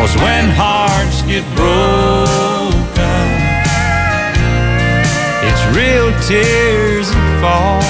'Cause when hearts get broken, it's real tears that fall.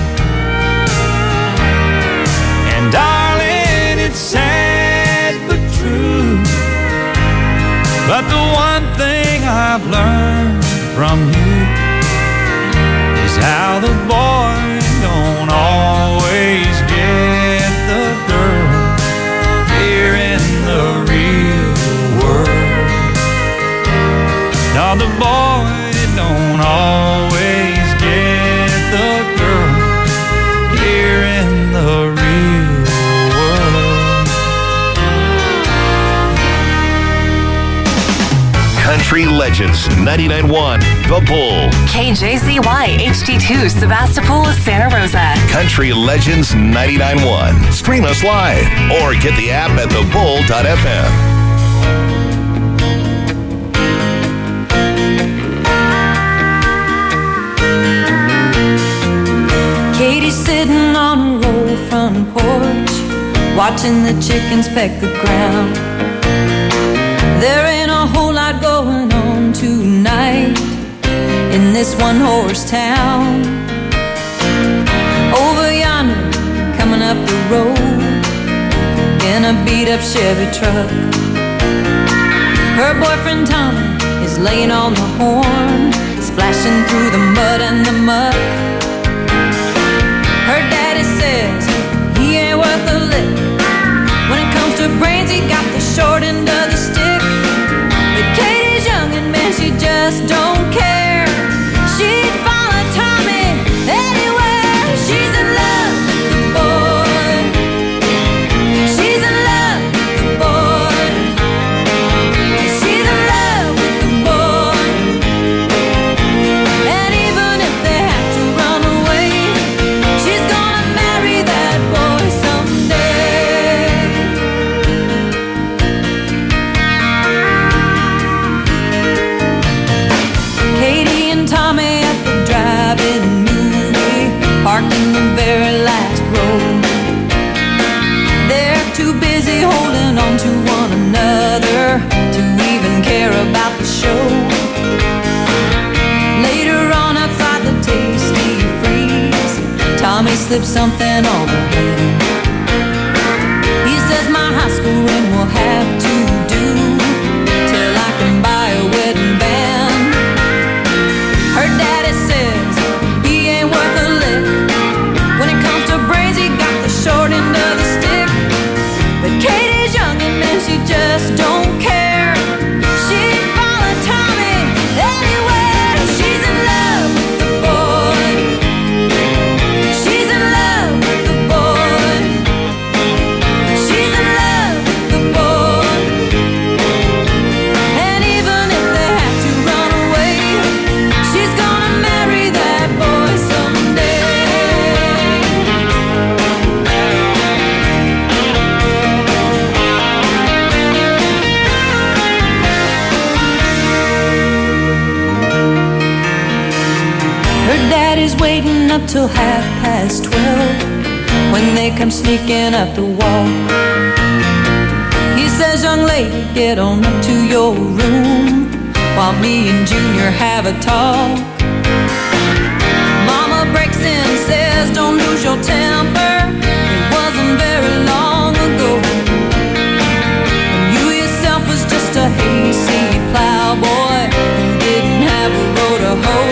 And darling, it's sad but true, but the one thing I've learned from you is how the boy don't always get the girl here in the real world. Now the boy don't always get the girl here in the real world. Country Legends 99.1 The Bull. KJZY HD2 Sebastopol, Santa Rosa. Country Legends 99.1. Stream us live or get the app at thebull.fm. Katie's sitting on her old front porch, watching the chickens peck the ground. There ain't a whole lot going on tonight in this one-horse town. Over yonder, coming up the road in a beat-up Chevy truck, her boyfriend Tommy is laying on the horn, splashing through the mud and the muck. Her daddy says he ain't worth a lick. When it comes to brains, he got the short end of the stick. But Katie's young and man, she just don't care. She'd follow Tommy anywhere. She's in love with the boy. She's in love with the boy. She's in love with the boy. And even if they have to run away, she's gonna marry that boy someday. Katie and Tommy at the drive-in movie, parked in the very last row. They're too busy holding on to one another to even care about the show. Later on outside the Tasty Freeze, Tommy slips something on her hand. He says my high school ring will have to do till I can buy a wedding band. Her daddy says he ain't worth a lick. When it comes to brains, he got the short end of the stick. But Katie's young and man, she just don't care. She'd follow Tommy anywhere. She's in love with the boy. She's in love with the boy. She's in love with the boy. And even if they have to run away, she's gonna marry that boy someday. Her daddy's waiting up till 12:30 when they come sneaking up the walk. He says, young lady, get on up to your room while me and Junior have a talk. Mama breaks in and says, don't lose your temper. It wasn't very long ago when you yourself was just a hayseed plowboy who didn't have a row to hoe.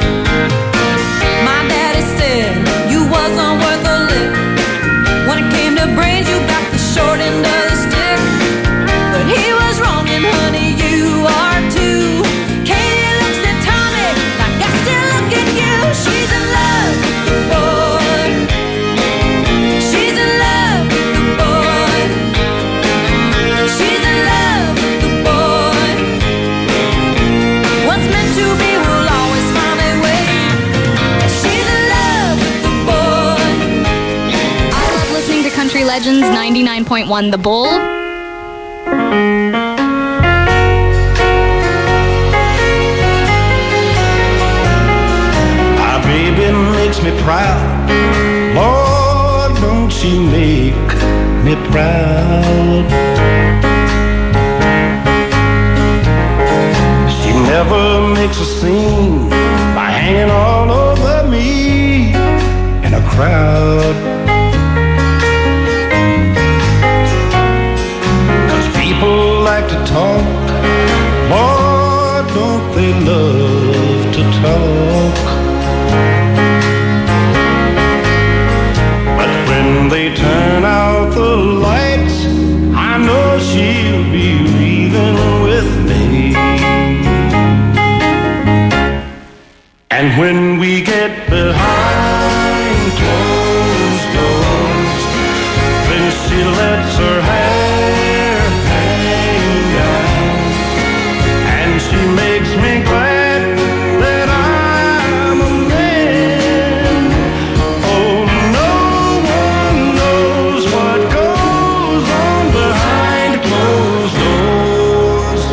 My daddy said you wasn't worth a lick. When it came to brains, you got the short end of the stick. But he was wrong, and honey, you are too. Katie looks at Tommy like I still look at you. She's in love with the boy. She's in love with the boy. She's in love with the boy. What's meant to be will always find a way. She's in love with the boy. I love listening to Country Legends 99.1 The Bull. My baby makes me proud. Lord, don't she make me proud. makes a scene by hanging all over me in a crowd. 'Cause people like to talk, Lord, don't they love to talk. But when they turn out the lights, I know she'll be leaving with me. And when we get behind closed doors, then she lets her hair hang down, and she makes me glad that I'm a man. Oh, no one knows what goes on behind closed doors.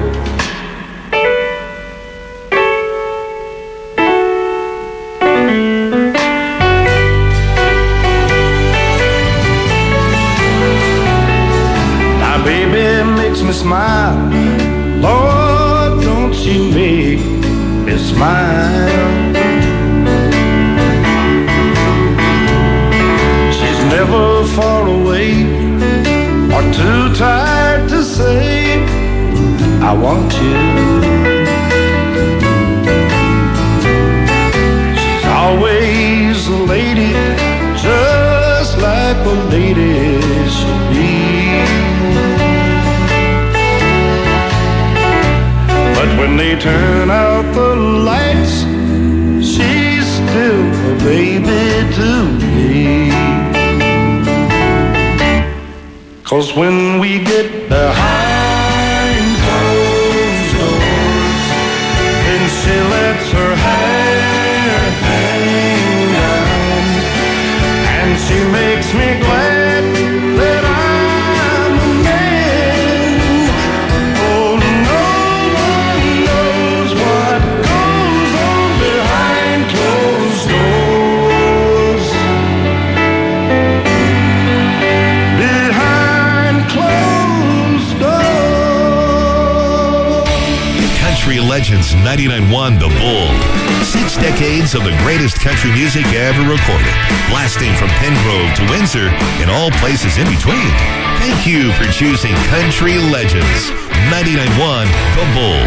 Now, baby makes me smile. Lord, don't she make me smile. She's never far away or too tired to say, I want you. She's always a lady, just like a lady should be. But when they turn out the lights, she's still a baby to me. 'Cause when we get behind closed doors, then she lets her hair hang down, and she makes me glad that I'm a man. Oh, no one knows what goes on behind closed doors. Behind closed doors. Country Legends 99.1 The Bull. 6 decades of the greatest country music ever recorded. Blasting from Pengrove to Windsor and all places in between. Thank you for choosing Country Legends 99.1 The Bull.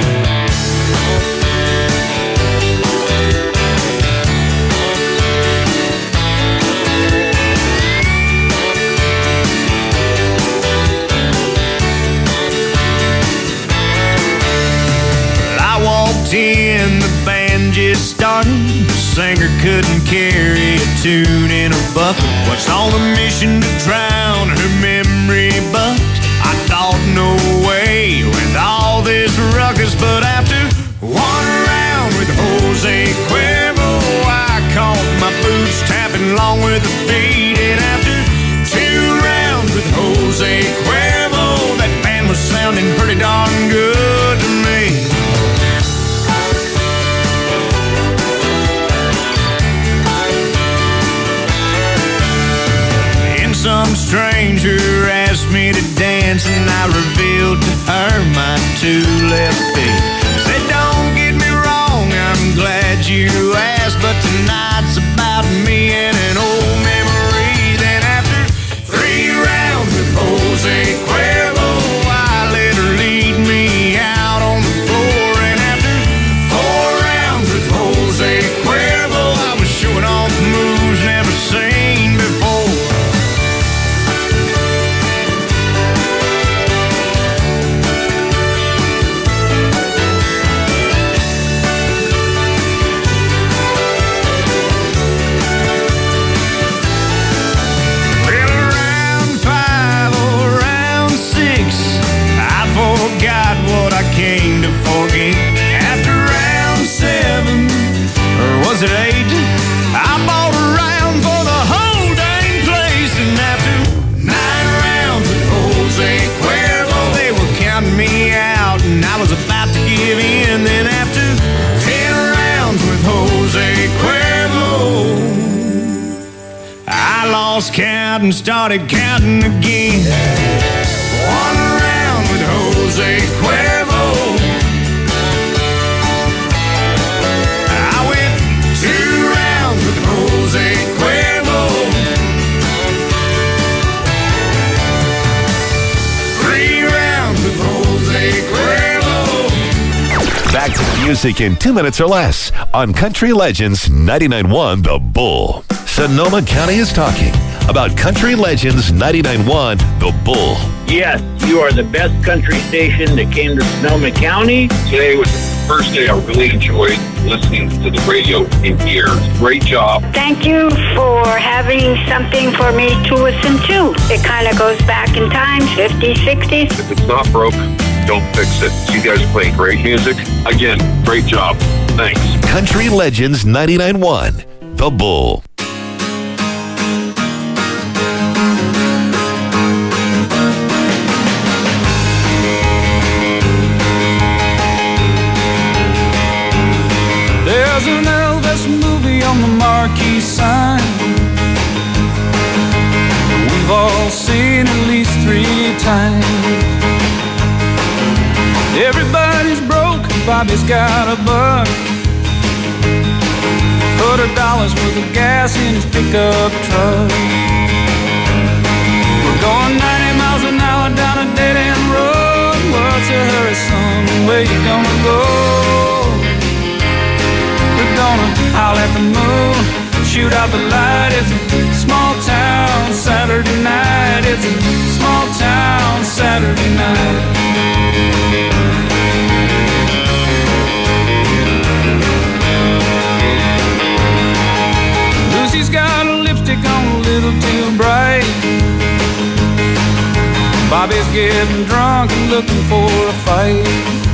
I walked in, the band just started. The singer couldn't carry a tune in a bucket. Was on a mission to drown her memory, but I thought no way with all this ruckus. But after one round with Jose Cuervo, I caught my boots tapping along with the beat. And after 2 rounds with Jose Cuervo, that band was sounding pretty darn good to me. Some stranger asked me to dance, and I revealed to her my 2 left feet. Said, don't get me wrong, I'm glad you asked, but tonight's about me and an old memory. Then after 3 rounds with Jose Cuervo, I let her lead me out on the floor. And after 4 rounds with Jose Cuervo, I was showing off moves never seen before. What I came to forget. After round 7, or was it 8, I bought a round for the whole dang place. And after 9 rounds with Jose Cuervo, they were counting me out, and I was about to give in. Then after 10 rounds with Jose Cuervo, I lost count and started counting again. 1 round with Jose Cuervo, music in 2 minutes or less on Country Legends 99.1 The Bull. Sonoma County is talking about Country Legends 99.1 The Bull. Yes, you are the best country station that came to Sonoma County. Today was the first day I really enjoyed listening to the radio in here. Great job. Thank you for having something for me to listen to. It kind of goes back in time, 50s, 60s. If it's not broke, don't fix it. You guys play great music. Again, great job. Thanks. Country Legends 99.1 The Bull. There's an Elvis movie on the marquee sign. We've all seen at least 3 times. Everybody's broke, Bobby's got a buck. $100 worth of gas in his pickup truck. We're going 90 miles an hour down a dead-end road. What's a hurry, son? Where you gonna go? We're gonna howl at the moon, shoot out the light. It's a small town Saturday night. It's a small town Saturday night. Lucy's got a lipstick on a little too bright. Bobby's getting drunk and looking for a fight.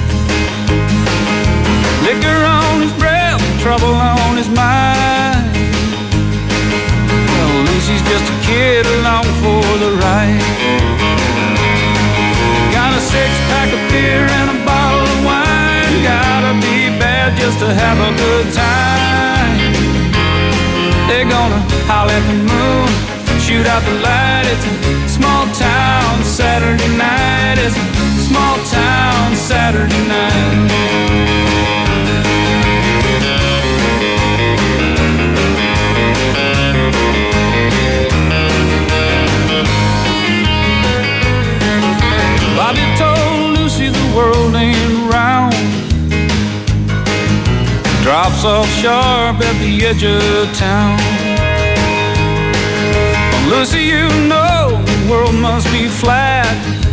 Liquor on his breath, trouble on his mind. Well, Lucy's just a kid along for the ride. Got a 6-pack of beer and a bottle of wine. Gotta be bad just to have a good time. They're gonna howl at the moon, shoot out the light. It's a small town Saturday night. It's a small town Saturday night. Bobby told Lucy the world ain't round. Drops off sharp at the edge of town. Well, Lucy, you know the world must be flat.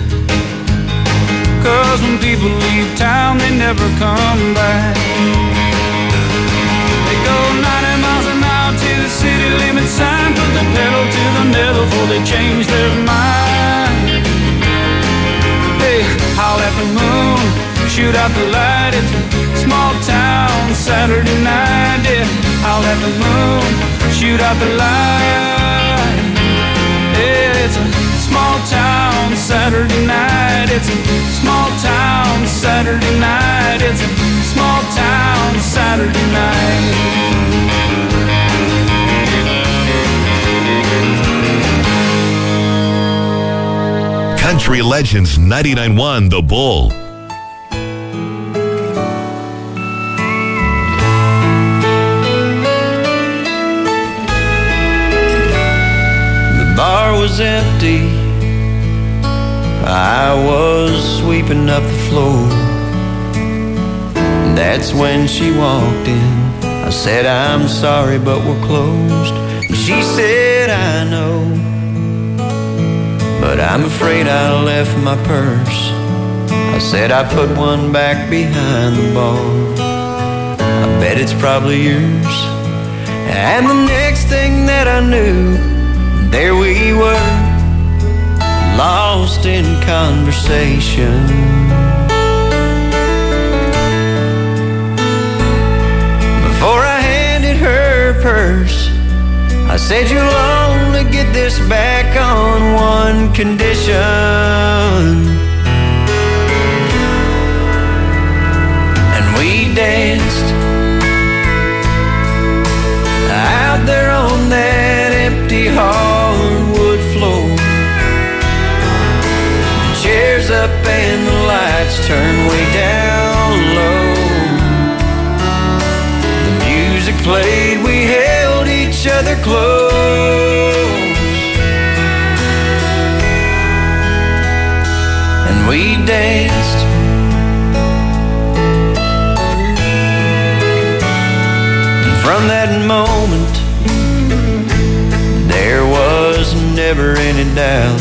'Cause when people leave town, they never come back. They go 90 miles an hour to the city limit sign. Put the pedal to the metal before they change their mind. They howl at the moon, shoot out the light. It's a small town Saturday night. Yeah, howl at the moon, shoot out the light. Yeah, it's a small town Saturday night. It's a small town Saturday night. It's a small town Saturday night. Country Legends 99.1 The Bull. The bar was empty. I was sweeping up the floor. And that's when she walked in. I said, I'm sorry, but we're closed. And she said, I know, but I'm afraid I left my purse. I said I put one back behind the bar. I bet it's probably yours. And the next thing that I knew, there we were, lost in conversation. Before I handed her purse, I said, you'll only get this back on one condition. And we danced out there on that empty hardwood floor. The chairs up and the lights turned way down low. The music played, we held each other close, and we danced From that moment, there was never any doubt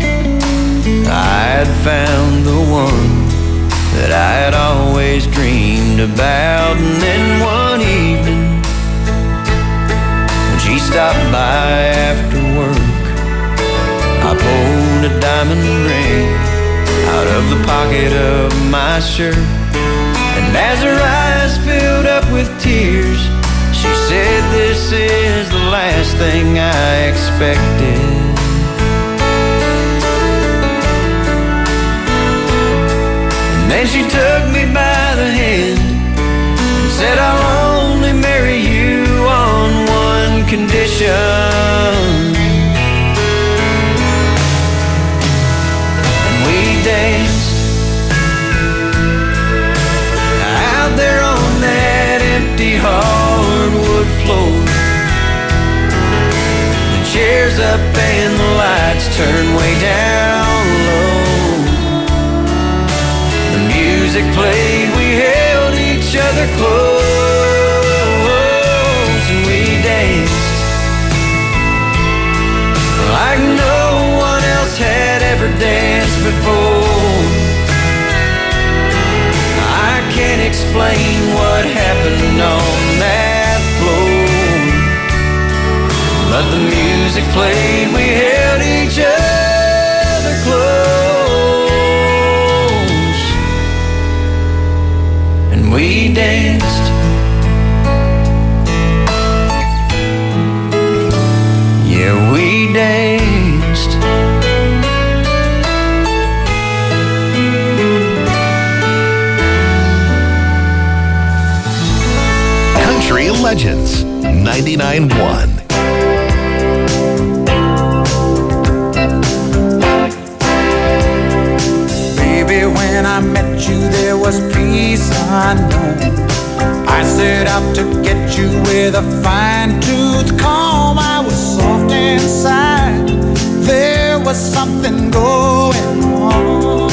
I had found the one that I had always dreamed about. And then one evening, when she stopped by after work, I pulled a diamond ring out of the pocket of my shirt. And as her eyes filled up with tears, she said, "This is the last thing I expected." And then she took me by the hand and said, "I'll only marry you on one condition." And we danced out there on that empty hardwood floor. The chairs up and the lights turned way down low. The music played, we held each other close, and we danced like no one else had ever danced before. I can't explain what happened on that floor, but the music played, we held each other close, and we danced. Yeah, we danced. Country Legends 99.1. Baby, when I met you, there was peace unknown. I set out to get you with a fine-tooth comb. I was soft inside. There was something going on.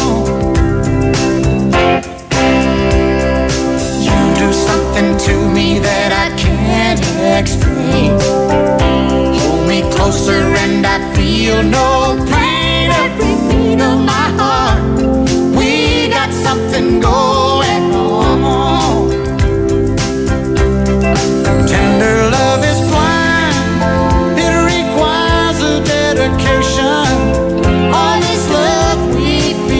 You do something to me that I can't explain. Hold me closer and I feel no pain. Every beat of my heart, we got something going on. Tender love is blind, it requires a dedication. All this love we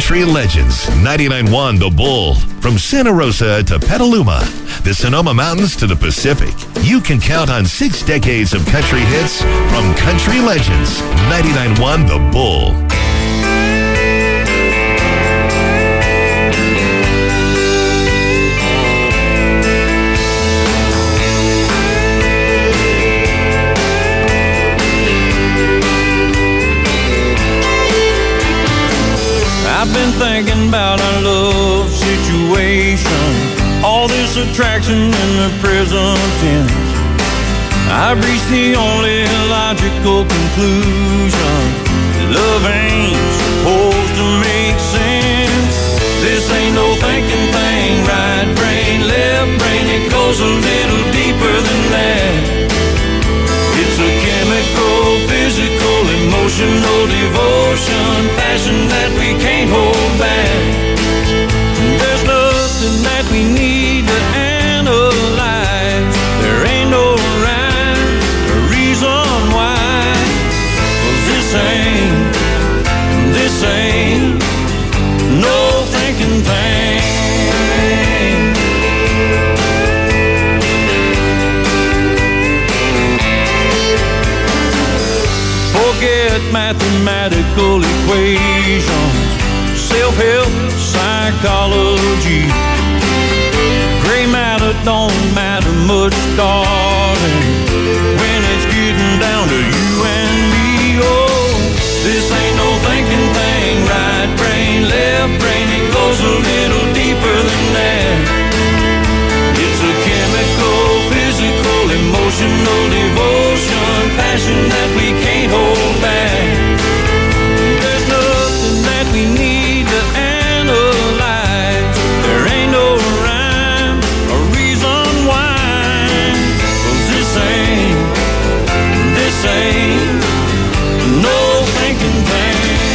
Country Legends, 99.1 The Bull. From Santa Rosa to Petaluma, the Sonoma Mountains to the Pacific, you can count on 6 decades of country hits from Country Legends, 99.1 The Bull. I've been thinking about our love situation, all this attraction in the present tense. I've reached the only logical conclusion: love ain't supposed to make sense. This ain't no thinking thing, right brain, left brain, it goes a little deeper than that. It's a chemical, physical, emotional devotion, passion that we can't hold back. There's nothing that we need to analyze. There ain't no rhyme or reason why. 'Cause this ain't no thinking thing. Forget mathematical equations, self-help, psychology. Gray matter don't matter much, darling, when it's getting down to you and me. Oh, this ain't no thinking thing, right brain, left brain, it goes a little deeper than that. It's a chemical, physical, emotional devotion, passion that we can't hold back. There's nothing that we need to analyze. There ain't no rhyme or reason why. 'Cause this ain't no thinking thing.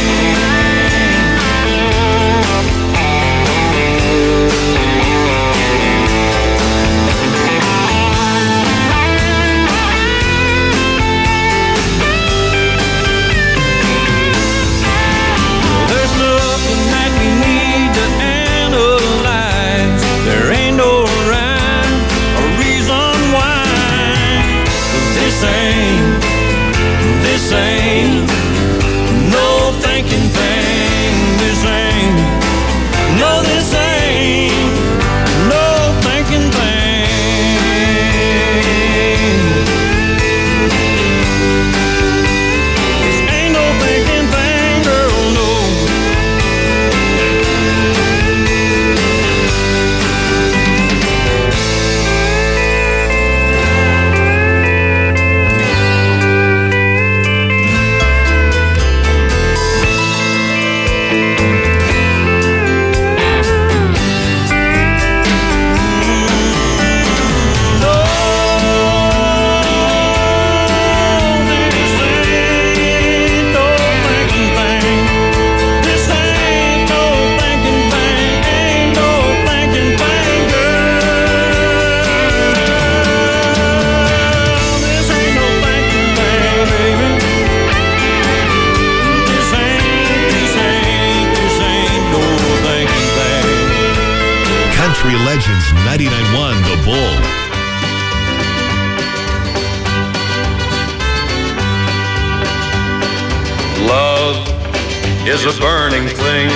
This ain't no thinking thing. This ain't no thinking thing. This ain't no thinking thing, girl, no. Country Legends, 99.1 The Bull. Love is a burning thing,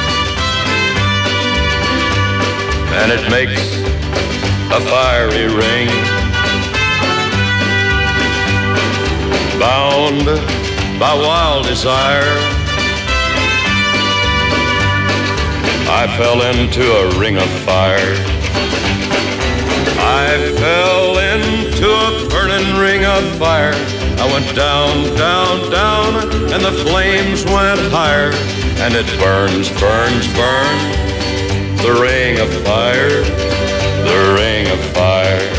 and it makes a fiery ring. Bound by wild desire, I fell into a ring of fire. I fell into a burning ring of fire. I went down, down, down, and the flames went higher. And it burns, burns, burns, the ring of fire, the ring of fire.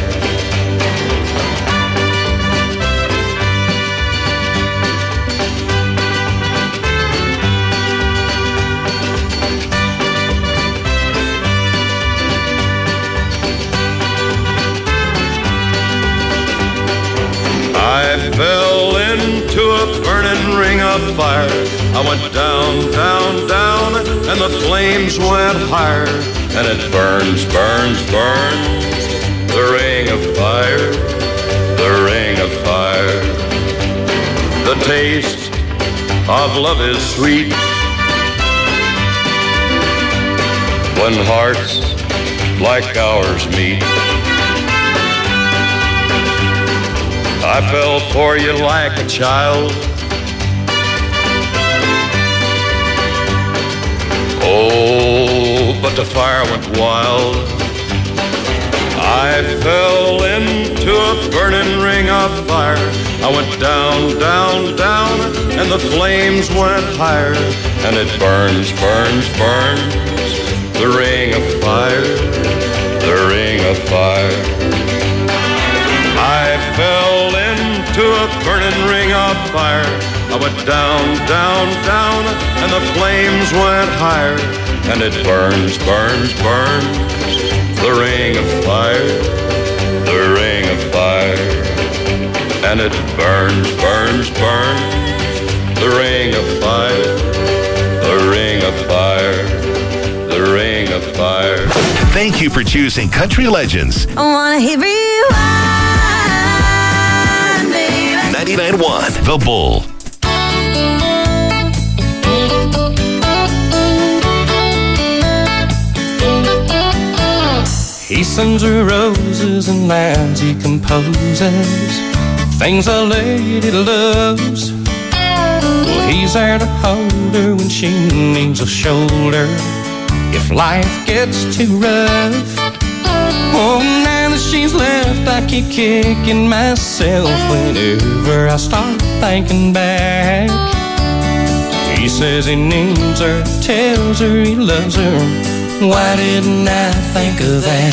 I fell into a burning ring of of fire. I went down, down, down, and the flames went higher. And it burns, burns, burns, the ring of fire, the ring of fire. The taste of love is sweet when hearts like ours meet. I fell for you like a child. Oh, but the fire went wild. I fell into a burning ring of fire. I went down, down, down, and the flames went higher. And it burns, burns, burns, the ring of fire, the ring of fire. I fell into a burning ring of fire. I went down, down, down, and the flames went higher. And it burns, burns, burns, the ring of fire, the ring of fire. And it burns, burns, burns, the ring of fire, the ring of fire, the ring of fire. Thank you for choosing Country Legends. I wanna hear rewind, baby. 99.1 The Bull. He sends her roses and lines he composes, things a lady loves. Well, he's there to hold her when she needs a shoulder, if life gets too rough. Oh, now that she's left, I keep kicking myself whenever I start thinking back. He says he needs her, tells her he loves her. Why didn't I think of that?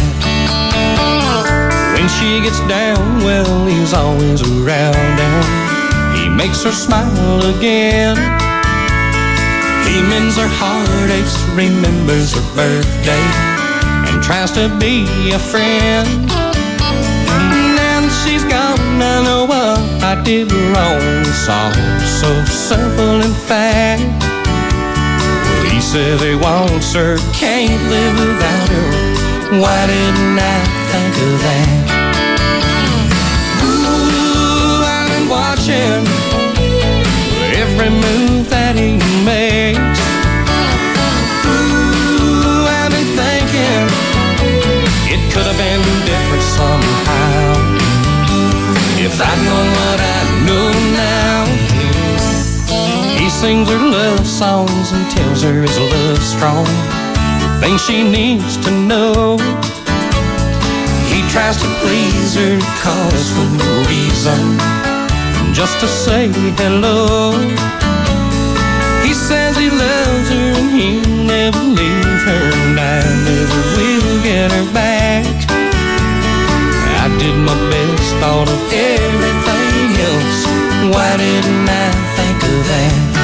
When she gets down, well, he's always around and he makes her smile again. He mends her heartaches, remembers her birthday, and tries to be a friend. Now that she's gone, I know what I did wrong. It's all so simple in fact. He says he wants her, can't live without her. Why didn't I think of that? Ooh, I've been watching every move that he makes. Ooh, I've been thinking it could have been different somehow if I'd known what I know now. He sings her love songs and tells her his love's strong, things she needs to know. He tries to please her, cause for no reason, just to say hello. He says he loves her and he'll never leave her, and I never will get her back. I did my best, thought of everything else. Why didn't I think of that?